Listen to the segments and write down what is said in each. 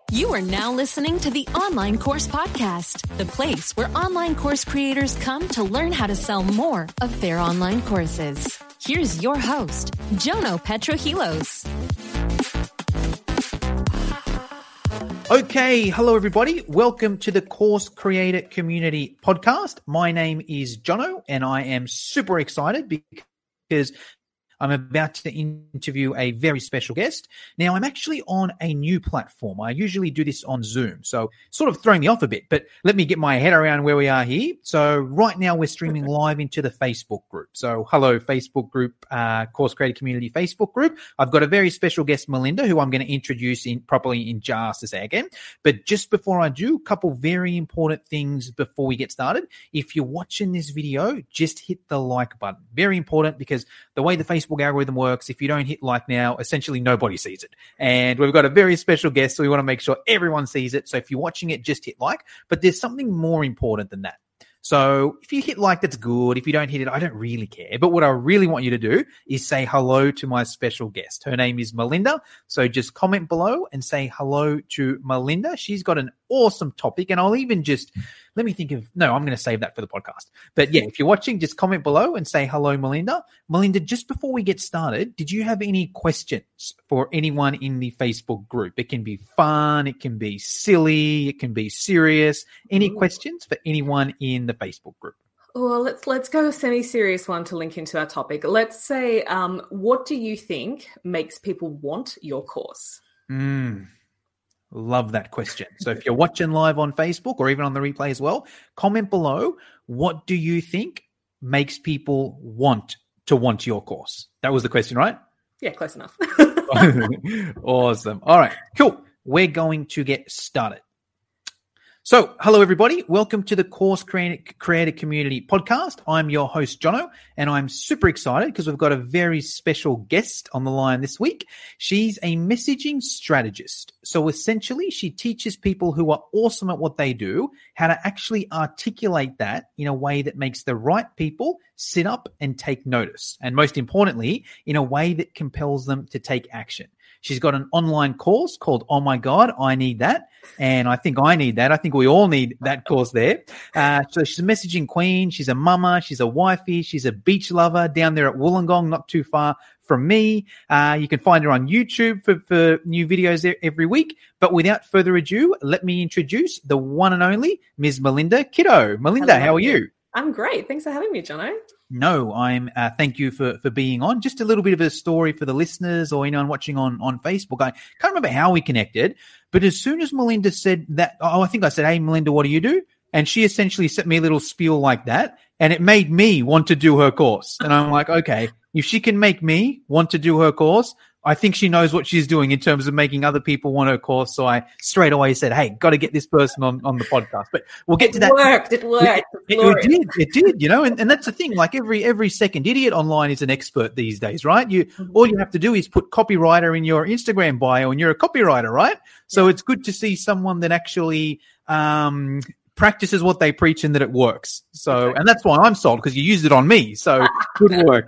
You are now listening to the Online Course Podcast, the place where online course creators come to learn how to sell more of their online courses. Here's your host, Jono Petrohilos. Okay, hello everybody. Welcome to the Course Creator Community Podcast. My name is Jono and I am super excited because I'm about to interview a very special guest. Now, I'm actually on a new platform. I usually do this on Zoom, so sort of throwing me off a bit, but let me get my head around where we are here. So right now we're streaming live into the Facebook group. So hello, Facebook group, Course Creator Community Facebook group. I've got a very special guest, Melinda, who I'm going to introduce properly in just a second. But just before I do, a couple very important things before we get started. If you're watching this video, just hit the like button. Very important because the way the Facebook algorithm works, if you don't hit like now, essentially nobody sees it. And we've got a very special guest, so we want to make sure everyone sees it. So if you're watching it, just hit like. But there's something more important than that. So if you hit like, that's good. If you don't hit it, I don't really care. But what I really want you to do is say hello to my special guest. Her name is Melinda. So just comment below and say hello to Melinda. She's got an awesome topic, and I'll even just I'm going to save that for the podcast. But yeah, if you're watching, just comment below and say hello, Melinda. Melinda, just before we get started, did you have any questions for anyone in the Facebook group? It can be fun, it can be silly, it can be serious. Any questions for anyone in the Facebook group? Well, let's go a semi-serious one to link into our topic. Let's say, what do you think makes people want your course? Love that question. So if you're watching live on Facebook or even on the replay as well, comment below, what do you think makes people want your course? That was the question, right? Yeah, close enough. Awesome. All right, cool. We're going to get started. So, hello everybody. Welcome to the Course Creator Community Podcast. I'm your host, Jono, and I'm super excited because we've got a very special guest on the line this week. She's a messaging strategist. So essentially, she teaches people who are awesome at what they do how to actually articulate that in a way that makes the right people sit up and take notice. And most importantly, in a way that compels them to take action. She's got an online course called Oh My God, I Need That. And I think I need that. I think we all need that course there. So she's a messaging queen. She's a mama. She's a wifey. She's a beach lover down there at Wollongong, not too far from me. You can find her on YouTube for new videos there every week. But without further ado, let me introduce the one and only Ms. Melinda Kitto. Melinda, Hello. How are you? I'm great. Thanks for having me, Jono. No, thank you for being on. Just a little bit of a story for the listeners or anyone watching on Facebook. I can't remember how we connected, but as soon as Melinda said that, I think I said, "Hey, Melinda, what do you do?" And she essentially sent me a little spiel like that, and it made me want to do her course. And I'm like, okay, if she can make me want to do her course, I think she knows what she's doing in terms of making other people want her course. So I straight away said, hey, got to get this person on the podcast. But we'll get to that. It worked. It did, you know, and that's the thing. Like every second idiot online is an expert these days, right? All you have to do is put copywriter in your Instagram bio and you're a copywriter, right? So it's good to see someone that actually practices what they preach and that it works. So, and that's why I'm sold, because you used it on me. So good work.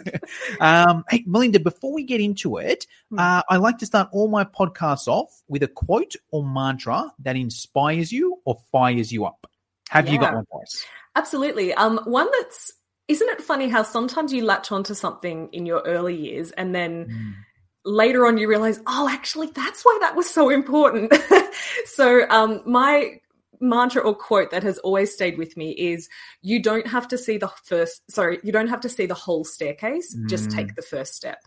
Hey, Melinda, before we get into it, I like to start all my podcasts off with a quote or mantra that inspires you or fires you up. Have you got one for us? Absolutely. One that's, isn't it funny how sometimes you latch onto something in your early years and then later on you realize, oh, actually, that's why that was so important. So my mantra or quote that has always stayed with me is, you don't have to see the whole staircase, just take the first step.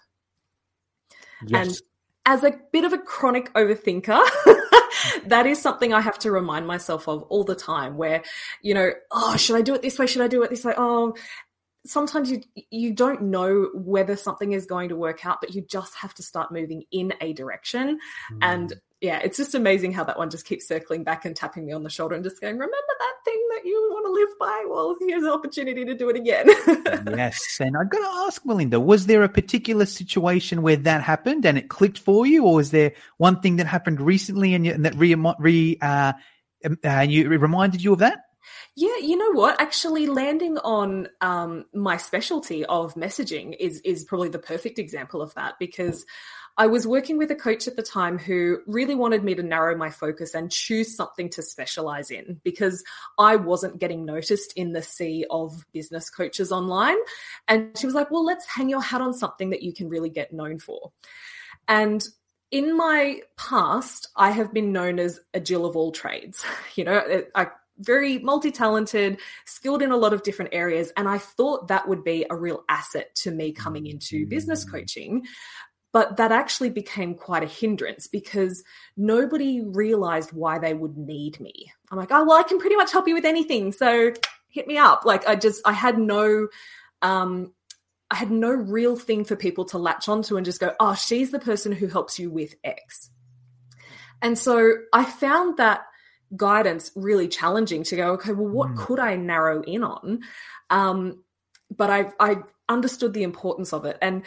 Yes. And as a bit of a chronic overthinker, that is something I have to remind myself of all the time, where, you know, oh, should I do it this way? Should I do it this way? Oh, sometimes you don't know whether something is going to work out, but you just have to start moving in a direction. And yeah, it's just amazing how that one just keeps circling back and tapping me on the shoulder and just going, remember that thing that you want to live by? Well, here's an opportunity to do it again. Yes. And I've got to ask, Melinda, was there a particular situation where that happened and it clicked for you? Or was there one thing that happened recently and that reminded you of that? Yeah, you know what? Actually, landing on my specialty of messaging is probably the perfect example of that, because I was working with a coach at the time who really wanted me to narrow my focus and choose something to specialize in, because I wasn't getting noticed in the sea of business coaches online. And she was like, well, let's hang your hat on something that you can really get known for. And in my past, I have been known as a Jill of all trades. You know, I very multi-talented, skilled in a lot of different areas. And I thought that would be a real asset to me coming into business coaching. But that actually became quite a hindrance because nobody realized why they would need me. I'm like, oh, well, I can pretty much help you with anything. So hit me up. Like I had no real thing for people to latch onto and just go, oh, she's the person who helps you with X. And so I found that guidance really challenging to go, okay, well, what could I narrow in on? But I understood the importance of it. And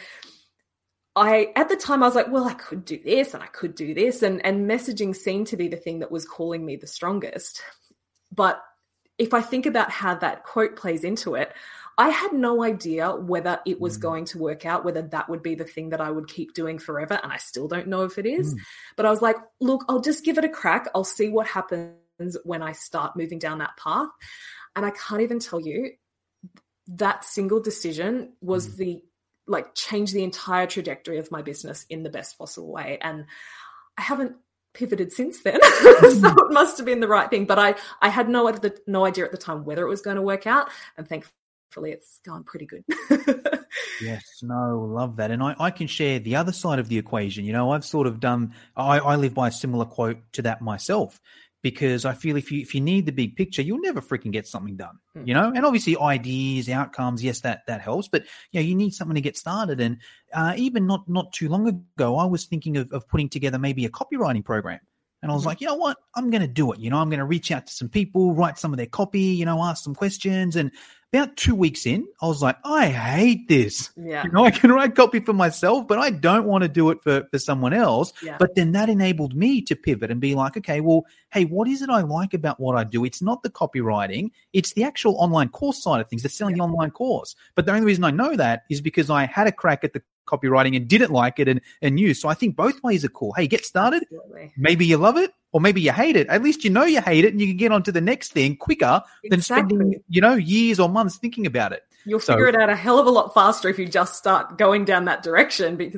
at the time I was like, well, I could do this and I could do this. And messaging seemed to be the thing that was calling me the strongest. But if I think about how that quote plays into it, I had no idea whether it was going to work out, whether that would be the thing that I would keep doing forever. And I still don't know if it is. But I was like, look, I'll just give it a crack. I'll see what happens when I start moving down that path. And I can't even tell you, that single decision was changed the entire trajectory of my business in the best possible way. And I haven't pivoted since then. So it must have been the right thing. But I had no idea at the time whether it was going to work out. And thankfully, it's gone pretty good. Yes, no, love that. And I can share the other side of the equation. You know, I've sort of I live by a similar quote to that myself, because I feel if you need the big picture, you'll never freaking get something done, you know? And obviously ideas, outcomes, yes, that helps. But, you know, you need something to get started. And even not too long ago, I was thinking of putting together maybe a copywriting program. And I was like, you know what? I'm going to do it. You know, I'm going to reach out to some people, write some of their copy, you know, ask some questions. And about 2 weeks in, I was like, I hate this. Yeah. You know, I can write copy for myself, but I don't want to do it for someone else. Yeah. But then that enabled me to pivot and be like, okay, well, hey, what is it I like about what I do? It's not the copywriting. It's the actual online course side of things, the selling the online course. But the only reason I know that is because I had a crack at the copywriting and didn't like it and knew. So I think both ways are cool. Hey, get started. Absolutely. Maybe you love it or maybe you hate it. At least you know you hate it and you can get on to the next thing quicker than spending, you know, years or months thinking about it. You'll figure it out a hell of a lot faster if you just start going down that direction, because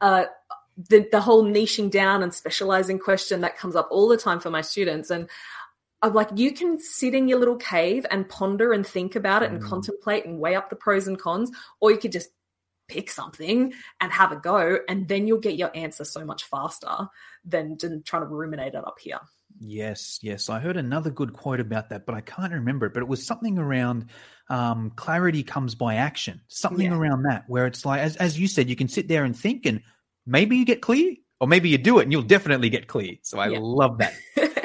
the whole niching down and specializing question that comes up all the time for my students. And I'm like, you can sit in your little cave and ponder and think about it and contemplate and weigh up the pros and cons, or you could just pick something and have a go, and then you'll get your answer so much faster than trying to ruminate it up here. Yes. I heard another good quote about that, but I can't remember it. But it was something around clarity comes by action, something around that, where it's like, as you said, you can sit there and think and maybe you get clear, or maybe you do it and you'll definitely get clear. So I love that.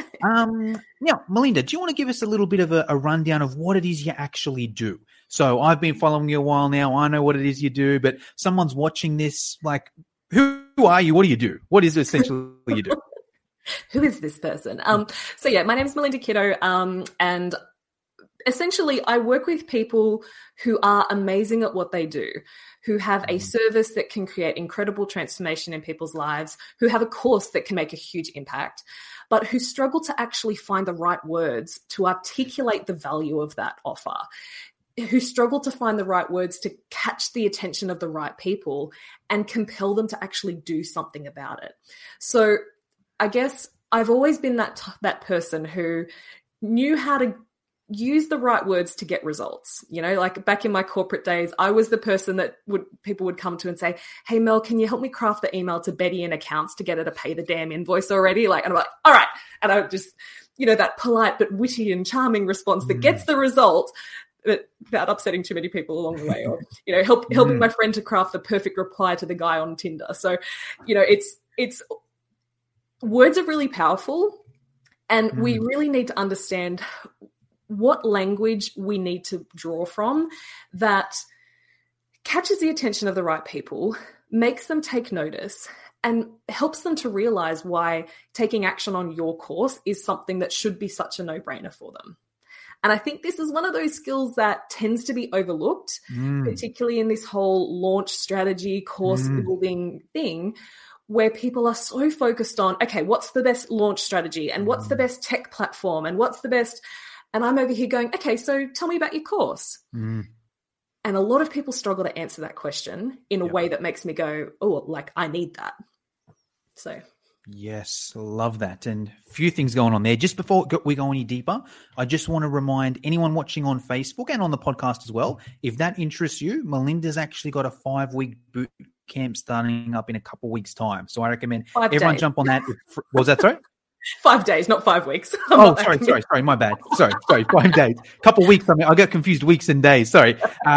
Now, Melinda, do you want to give us a little bit of a rundown of what it is you actually do? So I've been following you a while now. I know what it is you do, but someone's watching this, like, who are you? What do you do? What is it essentially you do? Who is this person? So my name is Melinda Kiddo, and essentially I work with people who are amazing at what they do, who have a service that can create incredible transformation in people's lives, who have a course that can make a huge impact, but who struggle to actually find the right words to articulate the value of that offer, who struggle to find the right words to catch the attention of the right people and compel them to actually do something about it. So I guess I've always been that person who knew how to use the right words to get results. You know, like back in my corporate days, I was the person that people would come to and say, hey, Mel, can you help me craft the email to Betty in accounts to get her to pay the damn invoice already? And I'm like, all right. And I would just, you know, that polite but witty and charming response that gets the result, but without upsetting too many people along the way, or, you know, helping my friend to craft the perfect reply to the guy on Tinder. So, you know, it's words are really powerful, and we really need to understand what language we need to draw from that catches the attention of the right people, makes them take notice, and helps them to realize why taking action on your course is something that should be such a no-brainer for them. And I think this is one of those skills that tends to be overlooked, particularly in this whole launch strategy, course building thing, where people are so focused on, okay, what's the best launch strategy and what's the best tech platform and what's the best, and I'm over here going, okay, so tell me about your course. And a lot of people struggle to answer that question in a way that makes me go, oh, like I need that. So. Yes, love that. And a few things going on there. Just before we go any deeper, I just want to remind anyone watching on Facebook and on the podcast as well, if that interests you, Melinda's actually got a 5-week boot camp starting up in a couple of weeks' time. So I recommend everyone jump on that. What was that, sorry? 5 days, not 5 weeks. Sorry, my bad. Sorry, 5 days. Couple weeks. I mean, I got confused weeks and days. Sorry.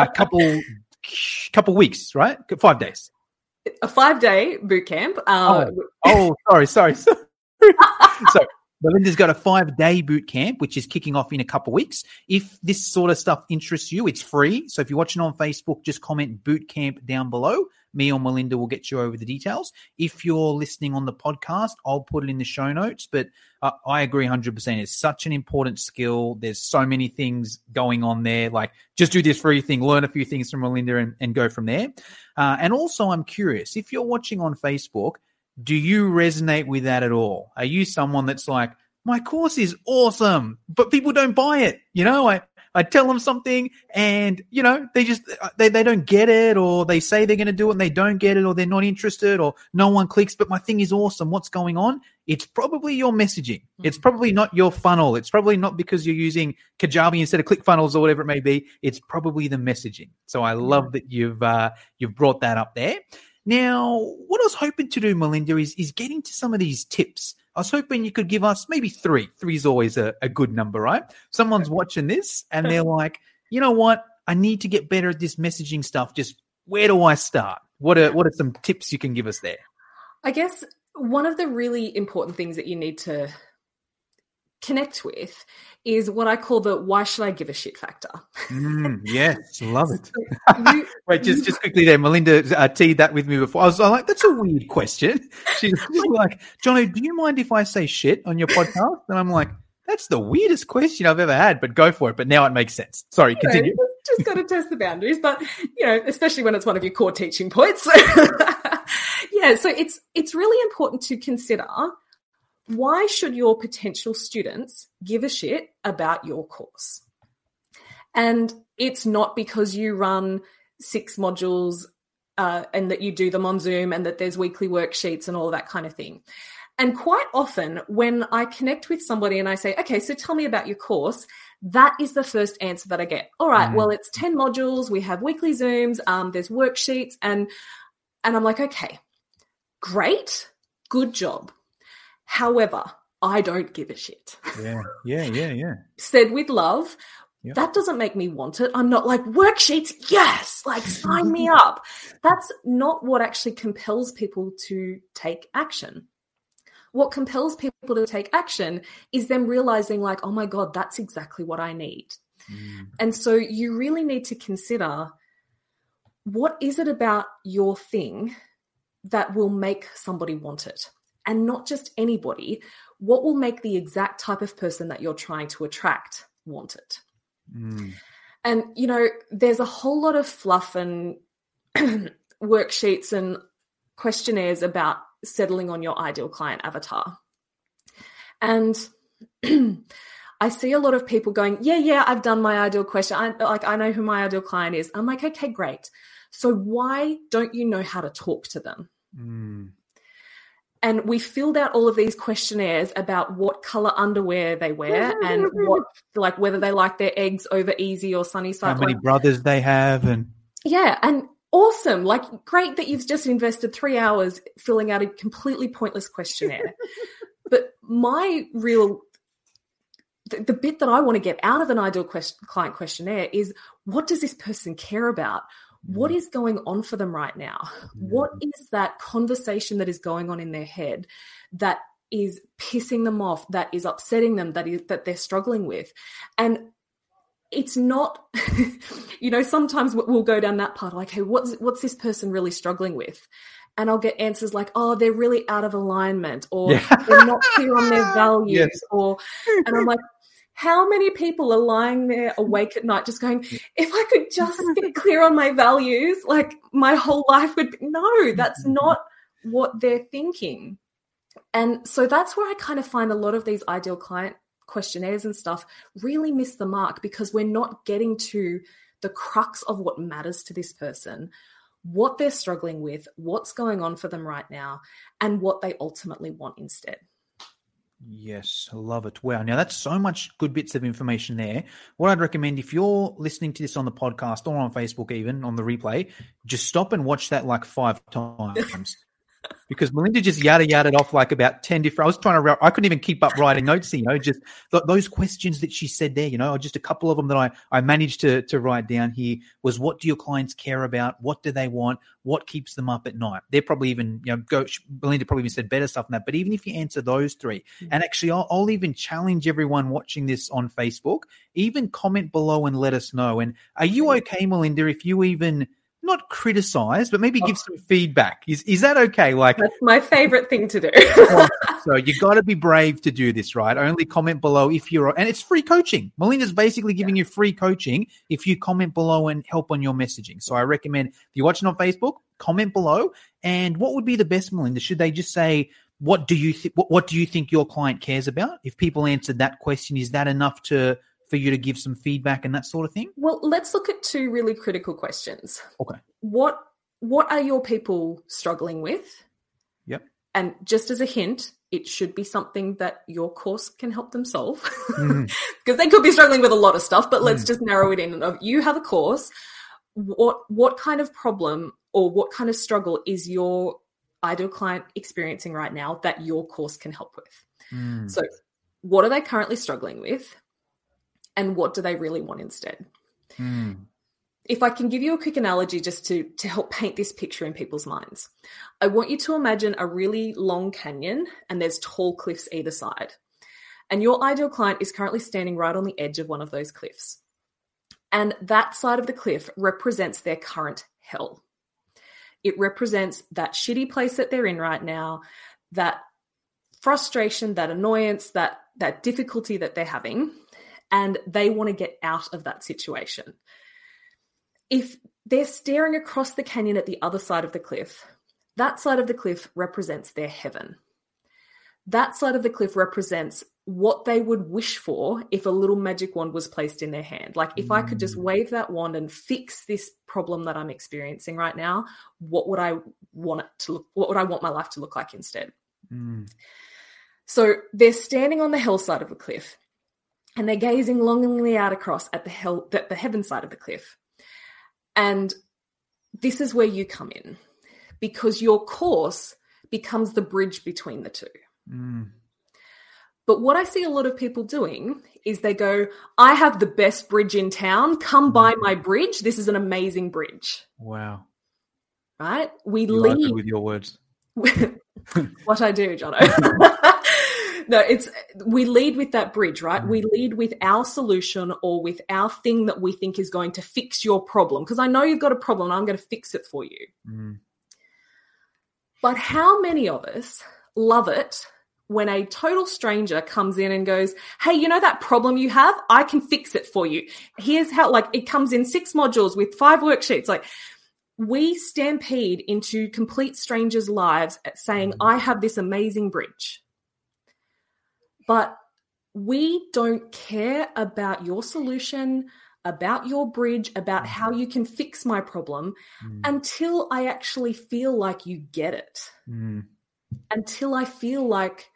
Couple weeks, right? 5 days. A 5-day boot camp. Sorry. So Melinda's got a 5-day boot camp, which is kicking off in a couple of weeks. If this sort of stuff interests you, it's free. So if you're watching on Facebook, just comment boot camp down below. Me or Melinda will get you over the details. If you're listening on the podcast, I'll put it in the show notes. But I agree 100%. It's such an important skill. There's so many things going on there. Like, just do this free thing, learn a few things from Melinda and go from there. And also, I'm curious, if you're watching on Facebook, do you resonate with that at all? Are you someone that's like, my course is awesome, but people don't buy it? You know, I tell them something and, you know, they just, they don't get it, or they say they're going to do it and they don't get it, or they're not interested, or no one clicks, but my thing is awesome. What's going on? It's probably your messaging. It's probably not your funnel. It's probably not because you're using Kajabi instead of ClickFunnels or whatever it may be. It's probably the messaging. So I love that you've brought that up there. Now, what I was hoping to do, Melinda, is get into some of these tips. I was hoping you could give us maybe 3. 3 is always a good number, right? Someone's watching this and they're like, you know what? I need to get better at this messaging stuff. Just where do I start? What are some tips you can give us there? I guess one of the really important things that you need to connect with is what I call the why should I give a shit factor. Yes, love it. Wait, just quickly there. Melinda teed that with me before. I was like, that's a weird question. She's like, Jono, do you mind if I say shit on your podcast? And I'm like, that's the weirdest question I've ever had, but go for it. But now it makes sense. Sorry, continue. Just got to test the boundaries, but, you know, especially when it's one of your core teaching points. So it's really important to consider, why should your potential students give a shit about your course? And it's not because you run 6 modules and that you do them on Zoom and that there's weekly worksheets and all that kind of thing. And quite often when I connect with somebody and I say, okay, so tell me about your course, that is the first answer that I get. All right, well, it's 10 modules. We have weekly Zooms. There's worksheets. And I'm like, okay, great. Good job. However, I don't give a shit. Yeah. Said with love. Yep. That doesn't make me want it. I'm not like, worksheets, yes, like sign me up. That's not what actually compels people to take action. What compels people to take action is them realizing like, oh my God, that's exactly what I need. And so you really need to consider, what is it about your thing that will make somebody want it? And not just anybody. What will make the exact type of person that you're trying to attract want it? And, you know, there's a whole lot of fluff and worksheets and questionnaires about settling on your ideal client avatar. And I see a lot of people going, yeah, I've done my ideal question. I know who my ideal client is. I'm like, okay, great. So why don't you know how to talk to them? And we filled out all of these questionnaires about what color underwear they wear and what, like, whether they like their eggs over easy or sunny side. How many brothers they have. And awesome. Like, great that you've just invested 3 hours filling out a completely pointless questionnaire. But my real, the bit that I want to get out of an ideal client questionnaire is, what does this person care about? What is going on for them right now? What is that conversation that is going on in their head that is pissing them off, that is upsetting them, that they're struggling with? And it's not, you know, sometimes we'll go down that part, like, hey, what's this person really struggling with? And I'll get answers like, oh, they're really out of alignment, or they're not clear on their values, and I'm like, how many people are lying there awake at night just going, if I could just get clear on my values, like my whole life would be. No, that's not what they're thinking. And so that's where I kind of find a lot of these ideal client questionnaires and stuff really miss the mark, because we're not getting to the crux of what matters to this person, what they're struggling with, what's going on for them right now, and what they ultimately want instead. Yes, I love it. Wow. Now that's so much good bits of information there. What I'd recommend, if you're listening to this on the podcast or on Facebook, even on the replay, just stop and watch that like 5 times. Because Melinda just yada off like about 10 different. I couldn't even keep up writing notes, just those questions that she said there, just a couple of them that I managed to write down here was, what do your clients care about? What do they want? What keeps them up at night? They're probably even, Melinda probably even said better stuff than that. But even if you answer those 3, and actually I'll even challenge everyone watching this on Facebook, even comment below and let us know. And are you okay, Melinda, if you even not criticize, but maybe give some feedback? Is that okay? Like, that's my favorite thing to do. So you got to be brave to do this, right? Only comment below if you're, and it's free coaching. Melinda's basically giving you free coaching if you comment below and help on your messaging. So I recommend, if you're watching on Facebook, comment below. And what would be the best, Melinda? Should they just say, what do you think your client cares about? If people answered that question, is that enough for you to give some feedback and that sort of thing? Well, let's look at 2 really critical questions. Okay. What are your people struggling with? Yep. And just as a hint, it should be something that your course can help them solve. Because they could be struggling with a lot of stuff, but let's just narrow it in. You have a course. What kind of problem or what kind of struggle is your ideal client experiencing right now that your course can help with? So what are they currently struggling with? And what do they really want instead? If I can give you a quick analogy just to help paint this picture in people's minds. I want you to imagine a really long canyon and there's tall cliffs either side. And your ideal client is currently standing right on the edge of one of those cliffs. And that side of the cliff represents their current hell. It represents that shitty place that they're in right now, that frustration, that annoyance, that difficulty that they're having. And they want to get out of that situation. If they're staring across the canyon at the other side of the cliff, that side of the cliff represents their heaven. That side of the cliff represents what they would wish for if a little magic wand was placed in their hand. Like, if I could just wave that wand and fix this problem that I'm experiencing right now, what would I want my life to look like instead? So they're standing on the hell side of the cliff. And they're gazing longingly out across at the heaven side of the cliff. And this is where you come in, because your course becomes the bridge between the 2. But what I see a lot of people doing is they go, I have the best bridge in town. Come buy my bridge. This is an amazing bridge. Wow. Right? You lead with your words. What I do, Jono. No, we lead with that bridge, right? We lead with our solution or with our thing that we think is going to fix your problem. Because I know you've got a problem and I'm going to fix it for you. But how many of us love it when a total stranger comes in and goes, hey, you know that problem you have? I can fix it for you. Here's how, like, it comes in 6 modules with 5 worksheets. Like, we stampede into complete strangers' lives at saying, I have this amazing bridge. But we don't care about your solution, about your bridge, about how you can fix my problem until I actually feel like you get it. Until I feel like,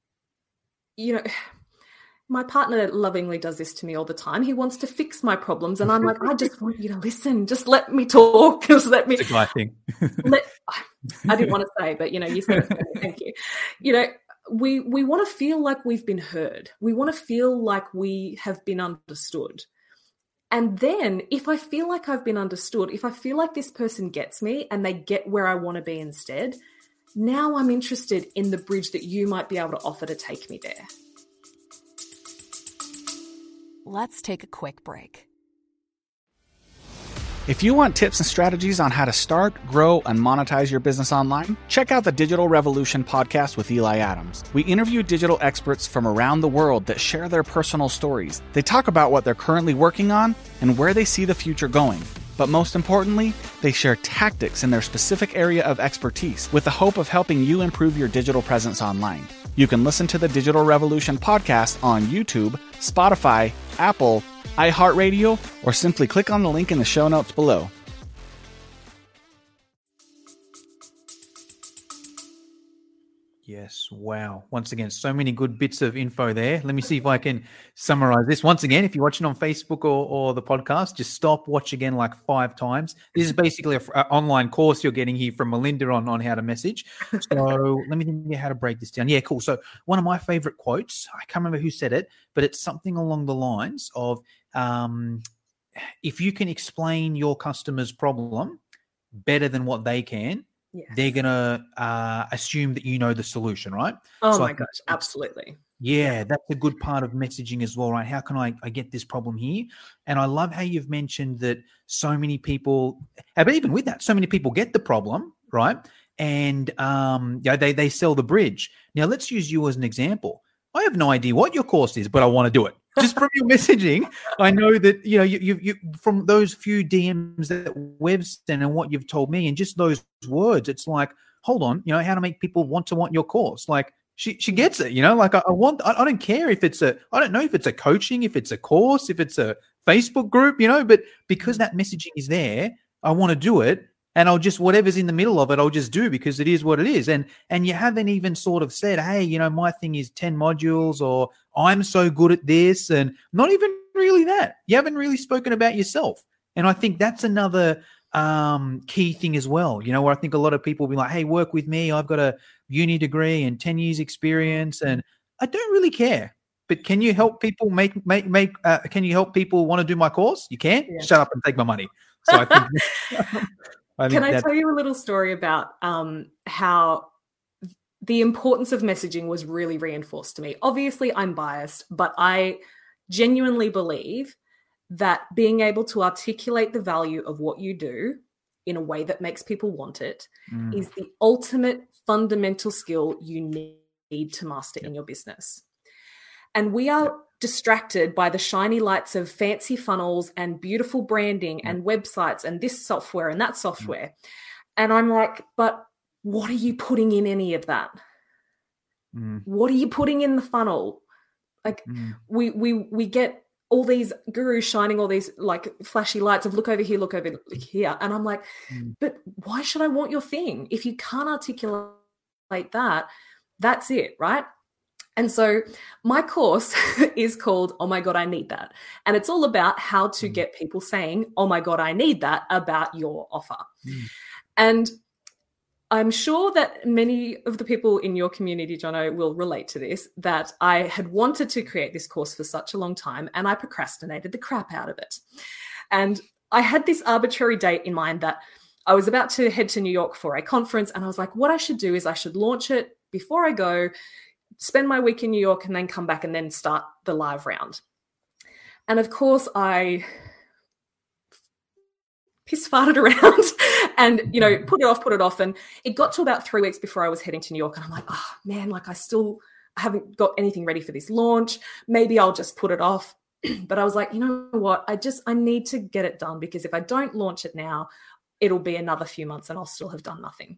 my partner lovingly does this to me all the time. He wants to fix my problems. And I'm like, I just want you to listen. Just let me talk. Just let me. It's a guy thing. I didn't want to say, but, you said it. Thank you. We want to feel like we've been heard. We want to feel like we have been understood. And then if I feel like I've been understood, if I feel like this person gets me and they get where I want to be instead, now I'm interested in the bridge that you might be able to offer to take me there. Let's take a quick break. If you want tips and strategies on how to start, grow, and monetize your business online, check out the Digital Revolution podcast with Eli Adams. We interview digital experts from around the world that share their personal stories. They talk about what they're currently working on and where they see the future going. But most importantly, they share tactics in their specific area of expertise with the hope of helping you improve your digital presence online. You can listen to the Digital Revolution podcast on YouTube, Spotify, Apple, iHeartRadio, or simply click on the link in the show notes below. Yes. Wow. Once again, so many good bits of info there. Let me see if I can summarize this. Once again, if you're watching on Facebook or the podcast, just stop, watch again like 5 times. This is basically an online course you're getting here from Melinda on how to message. So let me think how to break this down. Yeah, cool. So one of my favorite quotes, I can't remember who said it, but it's something along the lines of, if you can explain your customer's problem better than what they can, Yes. they're going to assume that you know the solution, right? Oh, So my gosh, absolutely. Yeah, that's a good part of messaging as well, right? How can I get this problem here? And I love how you've mentioned that so many people, but even with that, so many people get the problem, right? And they sell the bridge. Now, let's use you as an example. I have no idea what your course is, but I want to do it. Just from your messaging, I know that, you from those few DMs that we've sent and what you've told me and just those words, it's like, hold on, how to make people want your course. Like she gets it, like I don't care if I don't know if it's a coaching, if it's a course, if it's a Facebook group, but because that messaging is there, I want to do it. And I'll just, whatever's in the middle of it, I'll just do because it is what it is. And you haven't even sort of said, hey, my thing is 10 modules or I'm so good at this, and not even really that. You haven't really spoken about yourself. And I think that's another key thing as well, where I think a lot of people will be like, hey, work with me. I've got a uni degree and 10 years experience and I don't really care. But can you help people can you help people want to do my course? You can? Yeah. Shut up and take my money. So I think... Can I tell you a little story about how the importance of messaging was really reinforced to me? Obviously, I'm biased, but I genuinely believe that being able to articulate the value of what you do in a way that makes people want it is the ultimate fundamental skill you need to master in your business. And we are distracted by the shiny lights of fancy funnels and beautiful branding and websites and this software and that software. And I'm like, but what are you putting in any of that? What are you putting in the funnel? Like we get all these gurus shining all these like flashy lights of look over here. And I'm like, but why should I want your thing? If you can't articulate that, that's it, right? And so my course is called, Oh My God, I Need That. And it's all about how to get people saying, oh my God, I need that about your offer. And I'm sure that many of the people in your community, Jono, will relate to this, that I had wanted to create this course for such a long time and I procrastinated the crap out of it. And I had this arbitrary date in mind that I was about to head to New York for a conference. And I was like, what I should do is I should launch it before I go, spend my week in New York and then come back and then start the live round. And of course I piss farted around and, put it off. And it got to about 3 weeks before I was heading to New York. And I'm like, oh man, like I haven't got anything ready for this launch. Maybe I'll just put it off. But I was like, you know what? I need to get it done because if I don't launch it now, it'll be another few months and I'll still have done nothing.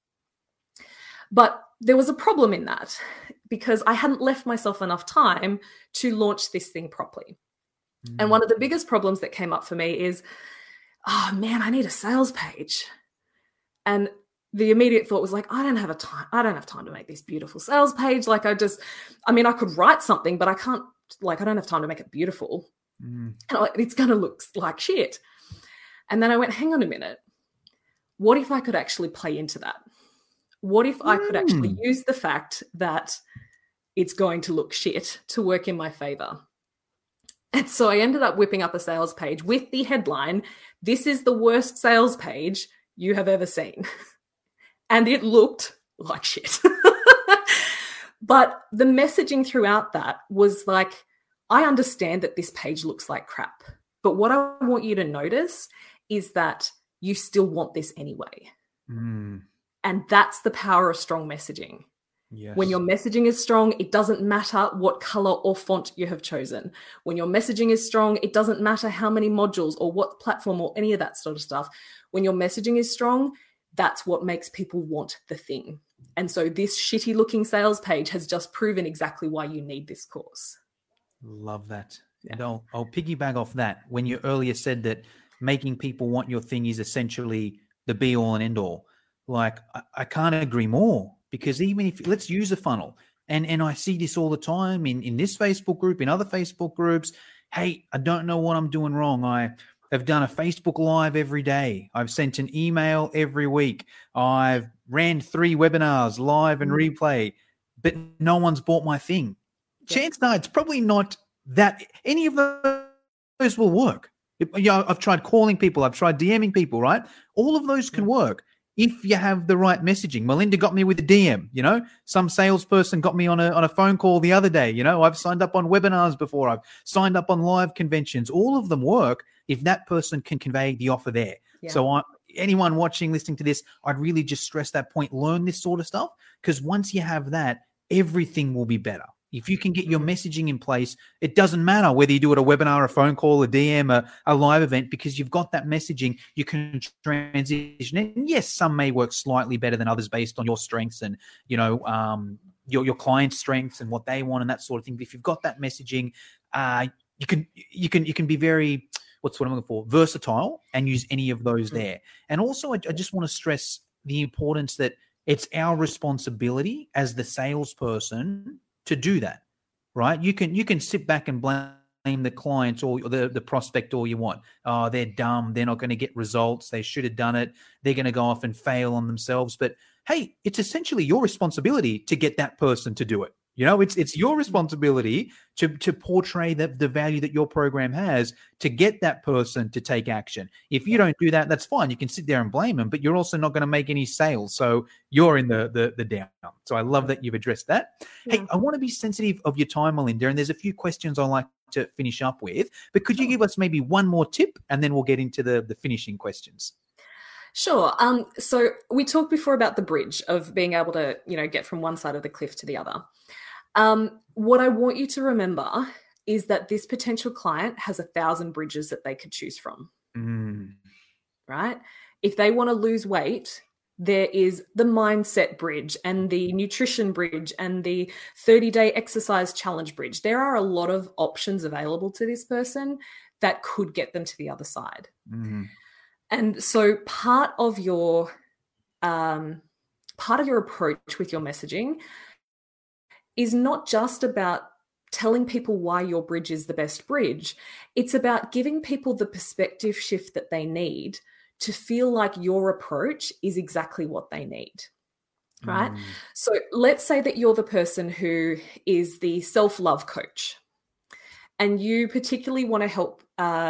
But there was a problem in that because I hadn't left myself enough time to launch this thing properly. And one of the biggest problems that came up for me is, oh man, I need a sales page. And the immediate thought was like, I don't have time to make this beautiful sales page. Like I could write something, but I don't have time to make it beautiful. And it's going to look like shit. And then I went, hang on a minute. What if I could actually play into that? What if I could actually use the fact that it's going to look shit to work in my favor? And so I ended up whipping up a sales page with the headline, "This is the worst sales page you have ever seen." And it looked like shit. But the messaging throughout that was like, I understand that this page looks like crap, but what I want you to notice is that you still want this anyway. And that's the power of strong messaging. Yes. When your messaging is strong, it doesn't matter what color or font you have chosen. When your messaging is strong, it doesn't matter how many modules or what platform or any of that sort of stuff. When your messaging is strong, that's what makes people want the thing. And so this shitty looking sales page has just proven exactly why you need this course. Love that. Yeah. And I'll piggyback off that. When you earlier said that making people want your thing is essentially the be all and end all, like I can't agree more, because even if, let's use a funnel, and I see this all the time in this Facebook group, in other Facebook groups. Hey, I don't know what I'm doing wrong. I have done a Facebook Live every day. I've sent an email every week. I've ran 3 webinars live and replay, but no one's bought my thing. Chances are it's probably not that any of those will work. I've tried calling people. I've tried DMing people, right? All of those can work if you have the right messaging. Melinda got me with a DM, some salesperson got me on a phone call the other day. I've signed up on webinars before. I've signed up on live conventions. All of them work if that person can convey the offer there. Yeah. So anyone watching, listening to this, I'd really just stress that point. Learn this sort of stuff, because once you have that, everything will be better. If you can get your messaging in place, it doesn't matter whether you do it a webinar, a phone call, a DM, a live event, because you've got that messaging, you can transition it. And yes, some may work slightly better than others based on your strengths and, your client's strengths and what they want and that sort of thing. But if you've got that messaging, you can be very, what's what I'm looking for, versatile, and use any of those there. And also, I just want to stress the importance that it's our responsibility as the salesperson to do that, right? You can sit back and blame the client or the prospect all you want. Oh, they're dumb. They're not going to get results. They should have done it. They're going to go off and fail on themselves. But hey, it's essentially your responsibility to get that person to do it. It's your responsibility to portray the value that your program has to get that person to take action. If you don't do that, that's fine. You can sit there and blame them, but you're also not going to make any sales. So you're in the down. So I love that you've addressed that. Yeah. Hey, I want to be sensitive of your time, Melinda, and there's a few questions I'd like to finish up with, but could you give us maybe one more tip, and then we'll get into the finishing questions? Sure. So we talked before about the bridge of being able to, get from one side of the cliff to the other. What I want you to remember is that this potential client has 1,000 bridges that they could choose from, right? If they want to lose weight, there is the mindset bridge and the nutrition bridge and the 30-day exercise challenge bridge. There are a lot of options available to this person that could get them to the other side. And so part of your approach with your messaging is not just about telling people why your bridge is the best bridge. It's about giving people the perspective shift that they need to feel like your approach is exactly what they need, right? So let's say that you're the person who is the self-love coach, and you particularly want to help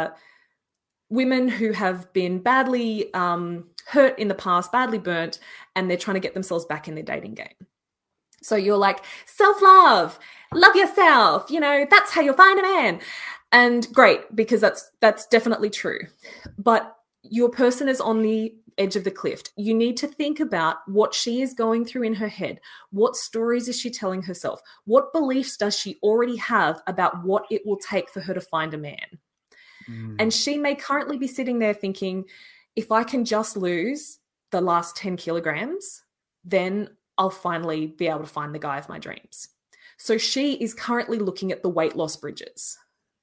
women who have been badly hurt in the past, badly burnt, and they're trying to get themselves back in their dating game. So you're like, self-love, love yourself, that's how you'll find a man. And great, because that's definitely true. But your person is on the edge of the cliff. You need to think about what she is going through in her head. What stories is she telling herself? What beliefs does she already have about what it will take for her to find a man? And she may currently be sitting there thinking, if I can just lose the last 10 kilograms, then I'll finally be able to find the guy of my dreams. So she is currently looking at the weight loss bridges.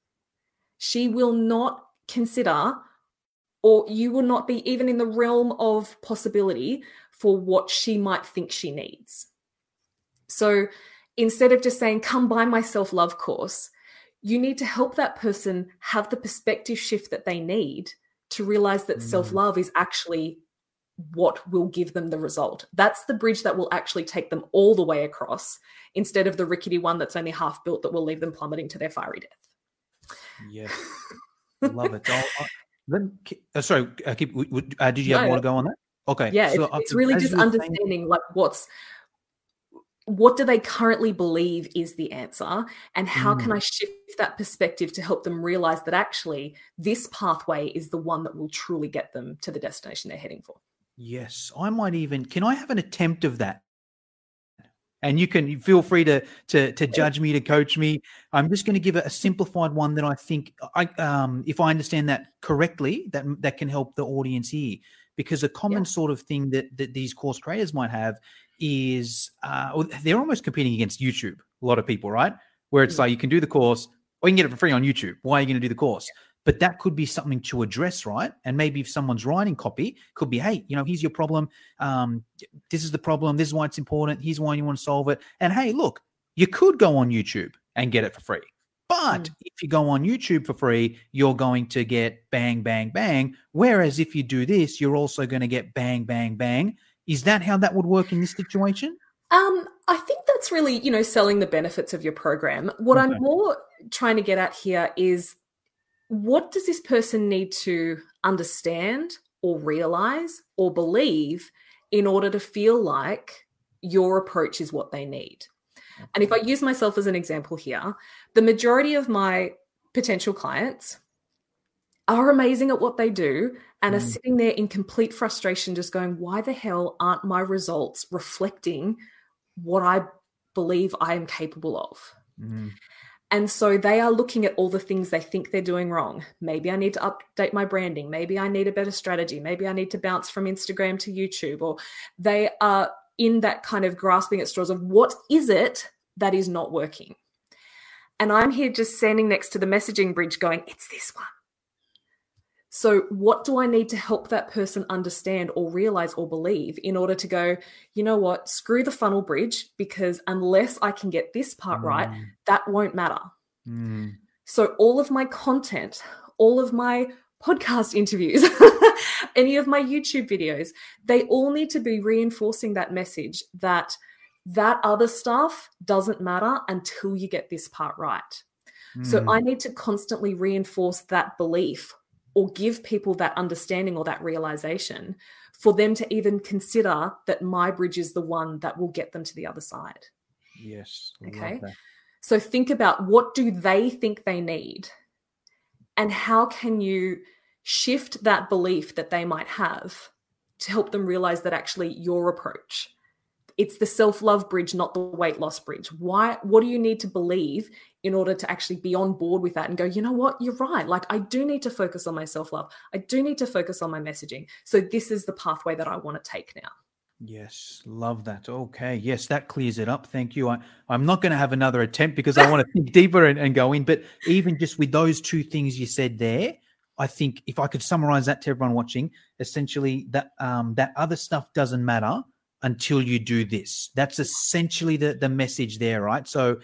She will not consider, or you will not be even in the realm of possibility for what she might think she needs. So instead of just saying, come buy my self-love course, you need to help that person have the perspective shift that they need to realize that self-love is actually what will give them the result. That's the bridge that will actually take them all the way across, instead of the rickety one that's only half built that will leave them plummeting to their fiery death. Yes. Love it. Sorry, did you have more to go on that? Okay. Yeah, so it's really just understanding what do they currently believe is the answer, and how can I shift that perspective to help them realize that actually this pathway is the one that will truly get them to the destination they're heading for. Yes. I might even, can I have an attempt of that? And you can feel free to judge me, to coach me. I'm just going to give it a simplified one that I think, if I understand that correctly, that can help the audience here. Because a common sort of thing that these course creators might have is they're almost competing against YouTube. A lot of people, right? Where it's like you can do the course, or you can get it for free on YouTube. Why are you going to do the course? But that could be something to address, right? And maybe if someone's writing copy, could be, hey, here's your problem. This is the problem. This is why it's important. Here's why you want to solve it. And hey, look, you could go on YouTube and get it for free. But if you go on YouTube for free, you're going to get bang, bang, bang. Whereas if you do this, you're also going to get bang, bang, bang. Is that how that would work in this situation? I think that's really, selling the benefits of your program. What I'm more trying to get at here is, what does this person need to understand or realize or believe in order to feel like your approach is what they need? And if I use myself as an example here, the majority of my potential clients are amazing at what they do and are sitting there in complete frustration, just going, why the hell aren't my results reflecting what I believe I am capable of? And so they are looking at all the things they think they're doing wrong. Maybe I need to update my branding. Maybe I need a better strategy. Maybe I need to bounce from Instagram to YouTube. Or they are in that kind of grasping at straws of what is it that is not working? And I'm here just standing next to the messaging bridge going, it's this one. So what do I need to help that person understand or realize or believe in order to go, you know what, screw the funnel bridge, because unless I can get this part right, that won't matter. So all of my content, all of my podcast interviews, any of my YouTube videos, they all need to be reinforcing that message that other stuff doesn't matter until you get this part right. So I need to constantly reinforce that belief or give people that understanding or that realization for them to even consider that my bridge is the one that will get them to the other side. Yes. Okay. So think about, what do they think they need? And how can you shift that belief that they might have to help them realize that actually your approach, it's the self-love bridge, not the weight loss bridge. What do you need to believe in order to actually be on board with that and go, you know what, you're right. Like, I do need to focus on my self-love. I do need to focus on my messaging. So this is the pathway that I want to take now. Yes, love that. Okay, yes, that clears it up. Thank you. I'm not going to have another attempt because I want to think deeper and go in. But even just with those two things you said there, I think if I could summarize that to everyone watching, essentially that that other stuff doesn't matter until you do this. That's essentially the message there, right? So,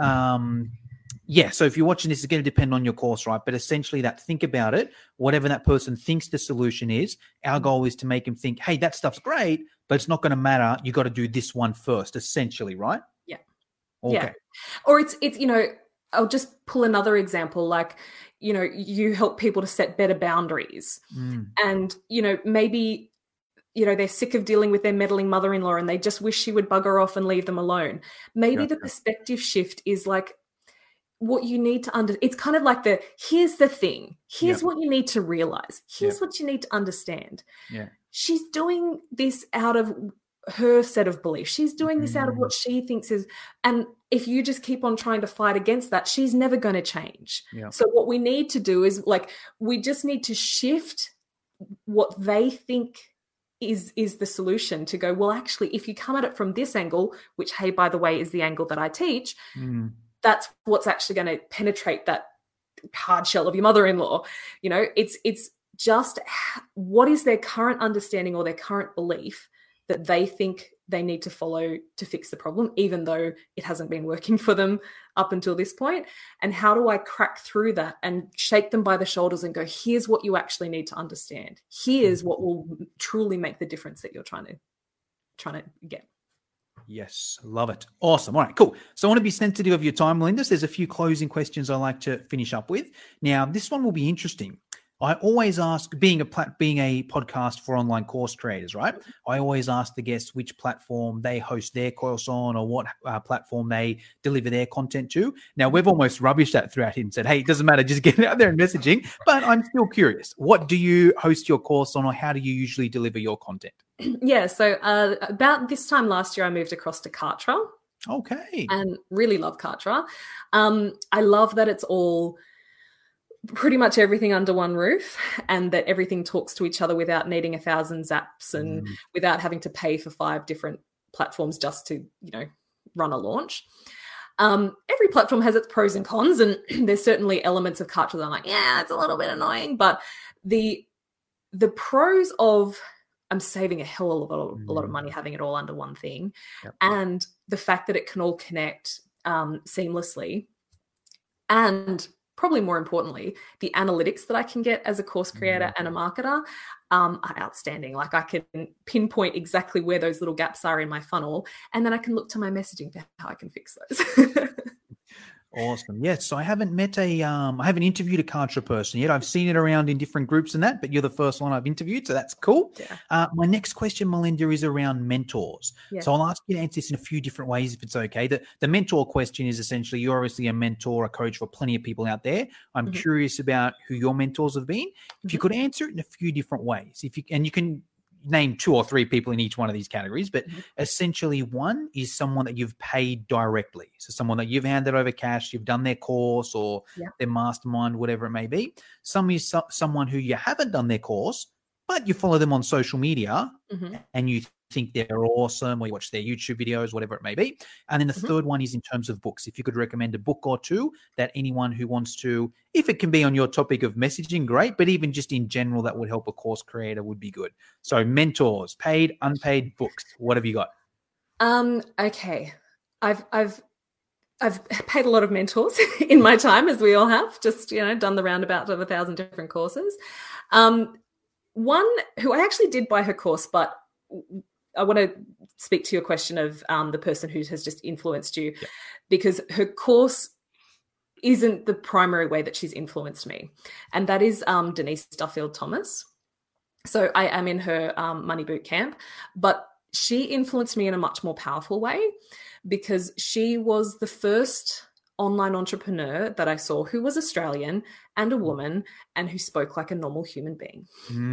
so if you're watching this, it's going to depend on your course, right? But essentially that, think about it, whatever that person thinks the solution is, our goal is to make them think, hey, that stuff's great, but it's not going to matter. You got to do this one first, essentially, right? Yeah. Okay. Yeah. Or it's, I'll just pull another example. Like, you help people to set better boundaries and, maybe, they're sick of dealing with their meddling mother-in-law and they just wish she would bugger off and leave them alone. Maybe the perspective shift is like, what you need to it's kind of like here's the thing. Here's what you need to realize. Here's what you need to understand. Yeah. She's doing this out of her set of beliefs. She's doing this out of what she thinks is, and if you just keep on trying to fight against that, she's never going to change. Yeah. So what we need to do is we just need to shift what they think is the solution to go, well, actually, if you come at it from this angle, which, hey, by the way, is the angle that I teach, that's what's actually going to penetrate that hard shell of your mother-in-law. It's just what is their current understanding or their current belief that they think they need to follow to fix the problem, even though it hasn't been working for them up until this point. And how do I crack through that and shake them by the shoulders and go, here's what you actually need to understand. Here's what will truly make the difference that you're trying to get. Yes, love it. Awesome. All right, cool. So I want to be sensitive of your time, Melinda. There's a few closing questions I like to finish up with. Now, this one will be interesting. I always ask, being a podcast for online course creators, right? I always ask the guests which platform they host their course on or what platform they deliver their content to. Now, we've almost rubbished that throughout and said, hey, it doesn't matter, just get it out there and messaging. But I'm still curious. What do you host your course on, or how do you usually deliver your content? Yeah, so about this time last year, I moved across to Kartra. Okay. And really love Kartra. I love that it's all pretty much everything under one roof, and that everything talks to each other without needing 1,000 zaps and without having to pay for 5 different platforms just to, run a launch. Every platform has its pros and cons, and there's certainly elements of Kartra that I'm like, yeah, it's a little bit annoying, but the pros of I'm saving a hell of a lot of money having it all under one thing, and the fact that it can all connect seamlessly, and probably more importantly, the analytics that I can get as a course creator and a marketer are outstanding. Like, I can pinpoint exactly where those little gaps are in my funnel, and then I can look to my messaging for how I can fix those. Awesome. Yes. So I haven't met I haven't interviewed a Kartra person yet. I've seen it around in different groups and that, but you're the first one I've interviewed. So that's cool. Yeah. My next question, Melinda, is around mentors. Yeah. So I'll ask you to answer this in a few different ways if it's okay. The mentor question is essentially, you're obviously a mentor, a coach for plenty of people out there. I'm curious about who your mentors have been. If you could answer it in a few different ways, you can name 2 or 3 people in each one of these categories, but essentially one is someone that you've paid directly. So someone that you've handed over cash, you've done their course or their mastermind, whatever it may be. Some is someone who you haven't done their course, but you follow them on social media and you think they're awesome, or you watch their YouTube videos, whatever it may be. And then the third one is in terms of books. If you could recommend a book or 2 that anyone who wants to, if it can be on your topic of messaging, great, but even just in general that would help a course creator would be good. So mentors, paid, unpaid books, what have you got? Okay. I've paid a lot of mentors in my time, as we all have, just, done the roundabout of 1,000 different courses. One who I actually did buy her course, but I want to speak to your question of the person who has just influenced you, because her course isn't the primary way that she's influenced me. And that is Denise Duffield-Thomas. So I am in her Money Boot Camp, but she influenced me in a much more powerful way, because she was the first online entrepreneur that I saw who was Australian and a woman and who spoke like a normal human being,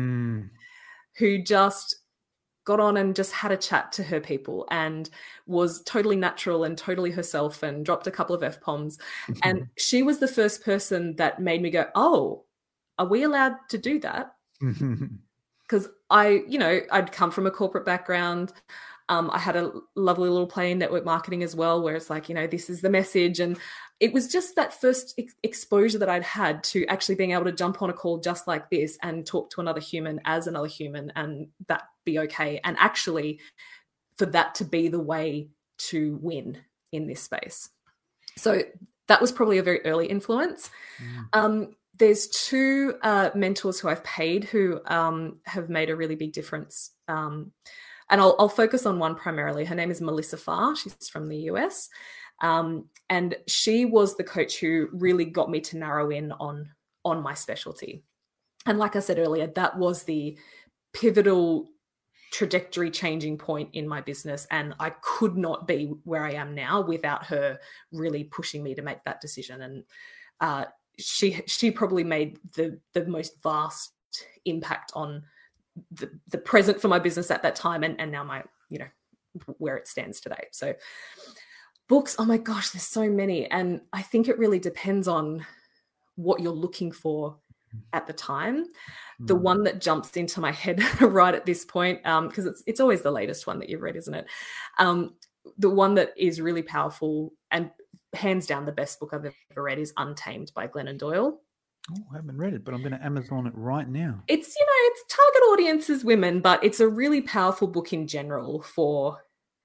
who just got on and just had a chat to her people and was totally natural and totally herself and dropped a couple of F-bombs. And she was the first person that made me go, oh, are we allowed to do that? Because I'd come from a corporate background. I had a lovely little play in network marketing as well, where it's like, this is the message. And it was just that first exposure that I'd had to actually being able to jump on a call just like this and talk to another human as another human, and that be okay. And actually for that to be the way to win in this space. So that was probably a very early influence. There's 2 mentors who I've paid who have made a really big difference. And I'll focus on one primarily. Her name is Melissa Farr. She's from the US. And she was the coach who really got me to narrow in on my specialty. And like I said earlier, that was the pivotal trajectory changing point in my business. And I could not be where I am now without her really pushing me to make that decision. And she probably made the most vast impact on the present for my business at that time, and now my, where it stands today. So books, oh my gosh, there's so many. And I think it really depends on what you're looking for at the time. The one that jumps into my head right at this point, because it's always the latest one that you've read, isn't it? The one that is really powerful and hands down the best book I've ever read is Untamed by Glennon Doyle. Oh, I haven't read it, but I'm going to Amazon it right now. It's, it's target audience is women, but it's a really powerful book in general for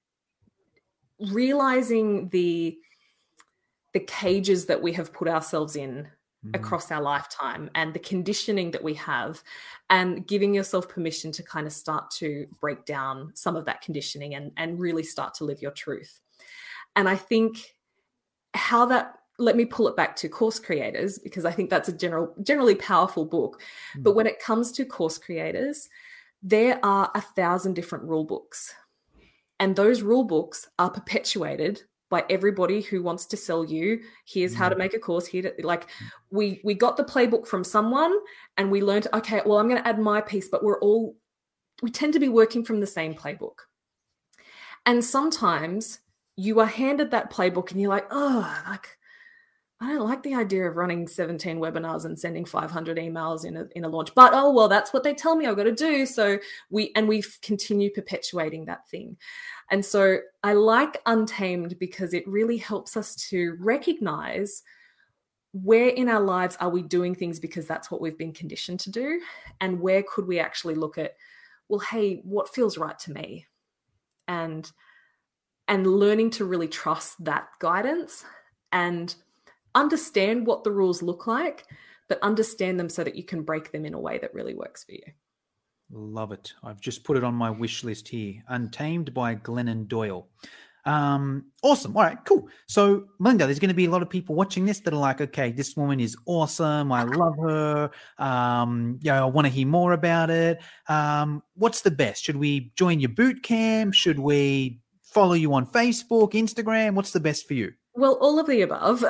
realizing the cages that we have put ourselves in across our lifetime and the conditioning that we have, and giving yourself permission to kind of start to break down some of that conditioning and really start to live your truth. And I think let me pull it back to course creators, because I think that's a generally powerful book. But when it comes to course creators, there are 1,000 different rule books. And those rule books are perpetuated by everybody who wants to sell you. Here's how to make a course. We got the playbook from someone and we learned, okay, well, I'm going to add my piece, but we tend to be working from the same playbook. And sometimes you are handed that playbook and you're like, oh, like, I don't like the idea of running 17 webinars and sending 500 emails in a launch, but oh, well, that's what they tell me I've got to do. So we continue perpetuating that thing. And so I like Untamed because it really helps us to recognize where in our lives are we doing things because that's what we've been conditioned to do, and where could we actually look at, well, hey, what feels right to me? And learning to really trust that guidance and understand what the rules look like, but understand them so that you can break them in a way that really works for you. Love it. I've just put it on my wish list here. Untamed by Glennon Doyle. Awesome. All right, cool. So Melinda, there's going to be a lot of people watching this that are like, okay, this woman is awesome. I love her. I want to hear more about it. What's the best? Should we join your boot camp? Should we follow you on Facebook, Instagram? What's the best for you? Well, all of the above.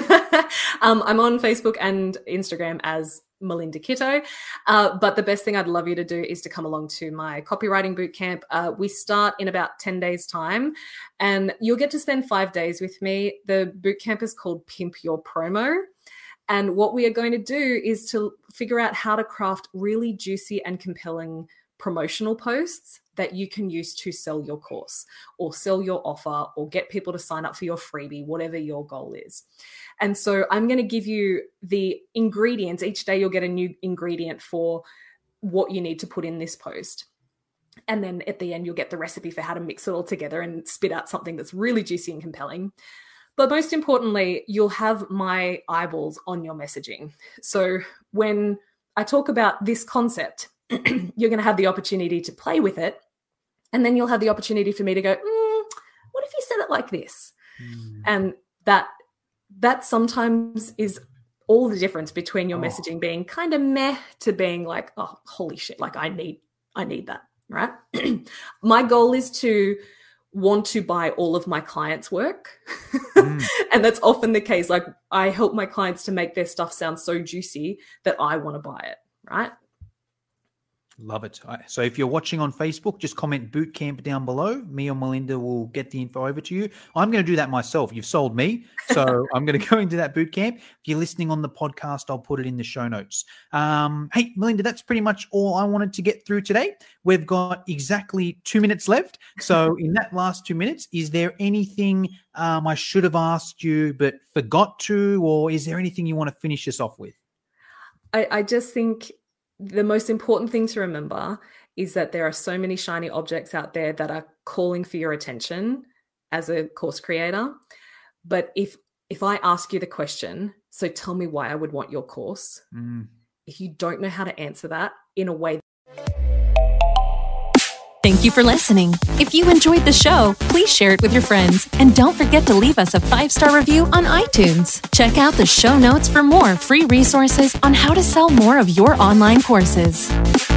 I'm on Facebook and Instagram as Melinda Kitto. But the best thing I'd love you to do is to come along to my copywriting bootcamp. We start in about 10 days time and you'll get to spend 5 days with me. The bootcamp is called Pimp Your Promo. And what we are going to do is to figure out how to craft really juicy and compelling promotional posts that you can use to sell your course or sell your offer or get people to sign up for your freebie, whatever your goal is. And so I'm going to give you the ingredients. Each day you'll get a new ingredient for what you need to put in this post. And then at the end, you'll get the recipe for how to mix it all together and spit out something that's really juicy and compelling. But most importantly, you'll have my eyeballs on your messaging. So when I talk about this concept, you're going to have the opportunity to play with it. And then you'll have the opportunity for me to go, what if you said it like this? And that sometimes is all the difference between your messaging being kind of meh to being like, oh, holy shit, like I need that, right? My goal is to want to buy all of my clients' work. And that's often the case. Like I help my clients to make their stuff sound so juicy that I want to buy it, right? Love it. So if you're watching on Facebook, just comment bootcamp down below. Me or Melinda will get the info over to you. I'm going to do that myself. You've sold me. So I'm going to go into that bootcamp. If you're listening on the podcast, I'll put it in the show notes. Hey, Melinda, that's pretty much all I wanted to get through today. We've got exactly 2 minutes left. So in that last 2 minutes, is there anything I should have asked you but forgot to, or is there anything you want to finish us off with? I just think the most important thing to remember is that there are so many shiny objects out there that are calling for your attention as a course creator. But if I ask you the question, so tell me why I would want your course, if you don't know how to answer that in a way. Thank you for listening. If you enjoyed the show, please share it with your friends. And don't forget to leave us a 5-star review on iTunes. Check out the show notes for more free resources on how to sell more of your online courses.